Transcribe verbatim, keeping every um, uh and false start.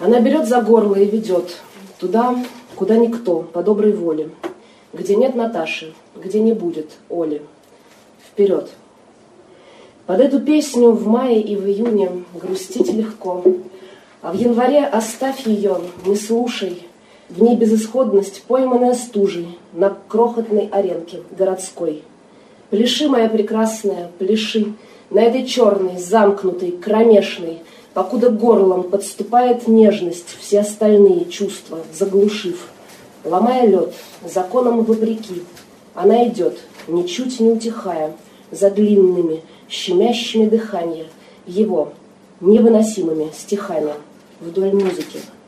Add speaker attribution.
Speaker 1: Она берет за горло и ведет туда, куда никто, по доброй воле, где нет Наташи, где не будет Оли. Вперед! Под эту песню в мае и в июне грустить легко, а в январе оставь ее, не слушай, в ней безысходность, пойманная стужей на крохотной аренке городской. Пляши, моя прекрасная, пляши на этой черной, замкнутой, кромешной, покуда горлом подступает нежность, все остальные чувства заглушив. Ломая лед, законом вопреки, она идет, ничуть не утихая, за длинными, щемящими дыхания его невыносимыми стихами вдоль музыки.